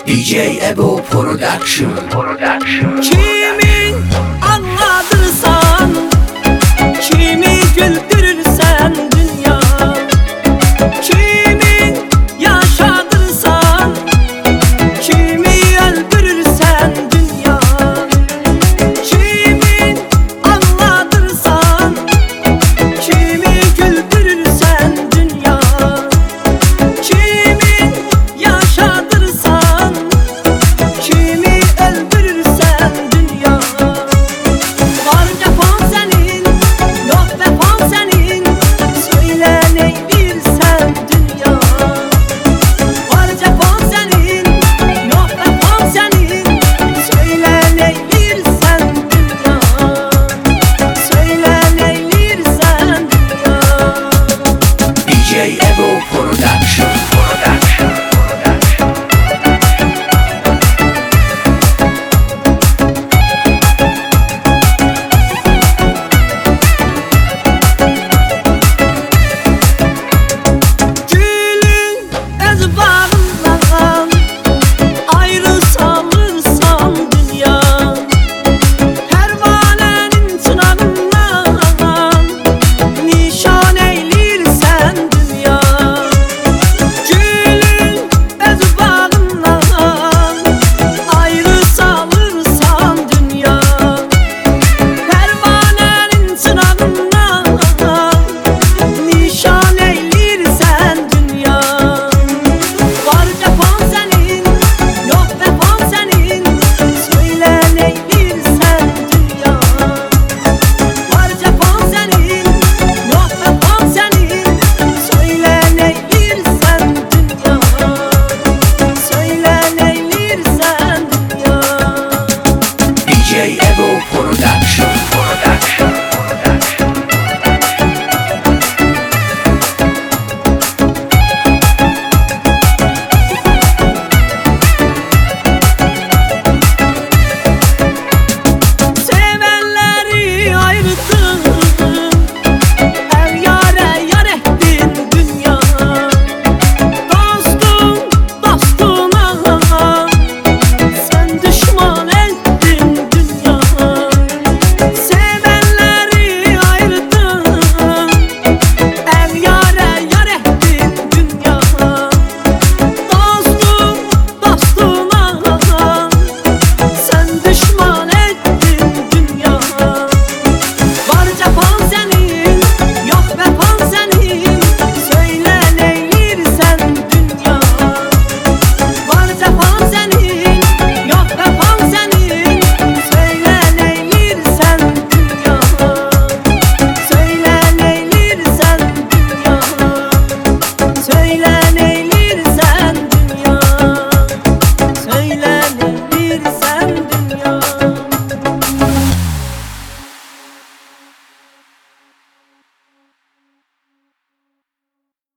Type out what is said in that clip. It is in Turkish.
DJ Ebo Production. Kimi anladırsan, kimi güldürürsen dünya, kimi yaşadırsan, kimi öldürürsen dünya, kimi anladırsan, kimi güldürürsen dünya, kimi yaşadırsan, kimi öldürürsen dünya. Var cephan senin, yok vefan senin, söyle neylirsen dünya. Var cephan senin, yok vefan senin, söyle neylirsen dünya. Söyle neylirsen dünya. DJ Ebo Production. Gülün öz bağından ayrı salırsan dünya, pervanenin çınarından nişan eylirsen dünya. Gülün öz bağından ayrı salırsan dünya, pervanenin çınarından nişan eylirsen dünya. Var cephan senin, yok vefan senin, söyle neylirsen dünya. Var cephan senin, yok vefan senin, söyle neylirsen dünya. Söyle neylirsen dünya. DJ Ebo Production. Sevenleri ayırdın, ev yare yar ettin dünya. Dostum dostuna, sen düşman ettin dünya. Sevenleri ayırdın, ev yare yar ettin dünya. Dostum dostuna, sen düşman ettin dünya. Var cephan senin, yok vefan senin, söyle neylirsen dünya. Var cephan senin, yok vefan senin, söyle neylirsen dünya. Söyle neylirsen dünya. Söyle neylirsen